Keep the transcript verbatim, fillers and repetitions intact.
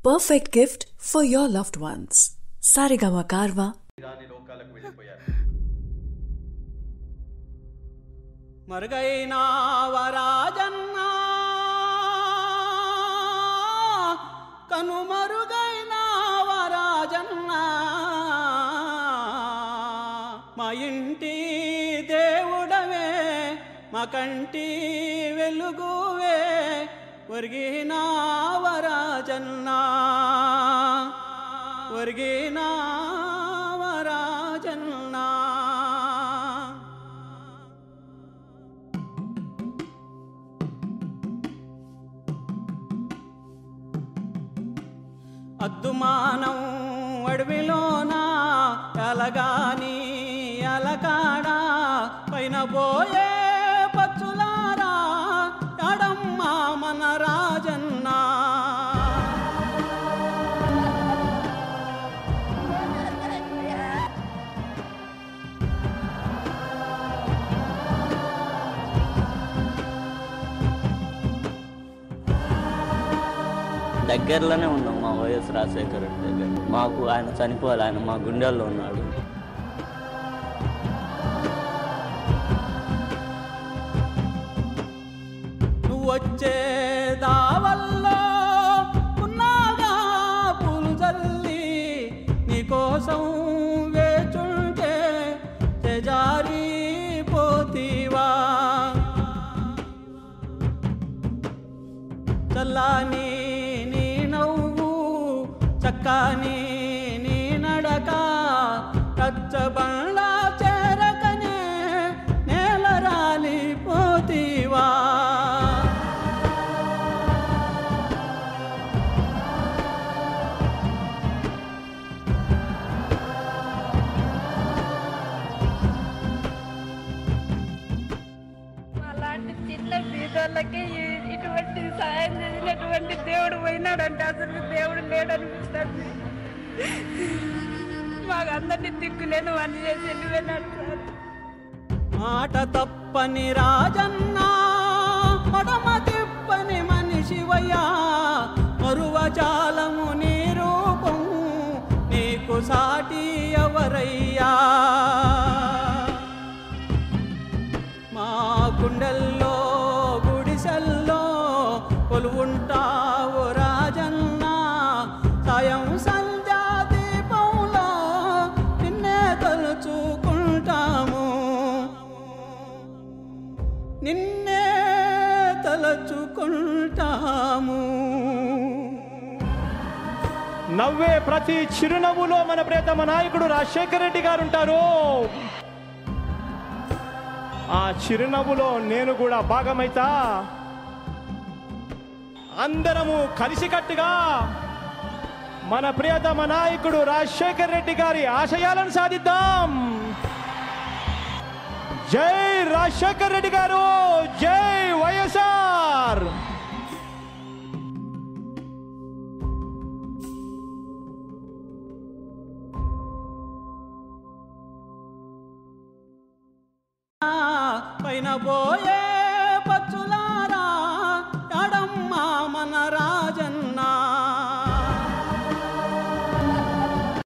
perfect gift for your loved ones. Saregama Karwa. మరుగైనా వరాజన్నా కనుమరుగైనా వరాజన్నా మా ఇంటి దేవుడవే మా కంటి వెలుగువే ఒరిగినా వరాజన్నా ఒరిగినా వరాజన్నా అద్దుమానం అడవిలోనా ఎలగాని ఎలకాడా పైన పోయే పచ్చులారా ఎడమ్మా మన రాజన్నా దగ్గరలోనే ఉన్నాం మా వైఎస్ రాజశేఖర రెడ్డి దగ్గర. మాకు ఆయన చనిపోవాలి, ఆయన మా గుండెల్లో ఉన్నాడు. నువ్వు వచ్చే దావల్లో ఉన్నాగా పూలు చల్లి నీకోసం వేచుంటే చేజారి పోతీవా చల్లాని చక్కాని నీ నడక కచ్చబండ్ల చేరకనే నేల రాలిపోతీవా అలాంటి చిన్న బీదోళ్ళకి ఇటువంటి సాయం చేసినటువంటి దేవుడు పోయినాడంటే అసలు దేవుడు లేడనిపిస్తుంది. మాకు అందరినీ దిక్కులేని వాడిని చేసి వెళ్ళిపోయినాడు సార్. మాట తప్పని రాజన్నా మడమ తిప్పని మనిషివయ్యా మరువజాలము నీ రూపం నీకు సాటి ఎవరయ్యా మా గుండెల్లో గుడిసెల్లో కొలువుంటావు రాజన్నా సాయం సంధ్యా దీపంలో నిన్నే తలుచుకుంటాము నిన్నే తలుచుకుంటాము. నవ్వే ప్రతి చిరునవ్వులో మన ప్రియతమ నాయకుడు రాజశేఖర రెడ్డి గారు ఉంటారు. ఆ చిరునవ్వులో నేను కూడా భాగమైతా. అందరము కలిసికట్టుగా మన ప్రియతమ నాయకుడు రాజశేఖర రెడ్డి గారి ఆశయాలను సాధిద్దాం. జై రాజశేఖర రెడ్డి గారు, జై వైఎస్ఆర్. పైన పోయే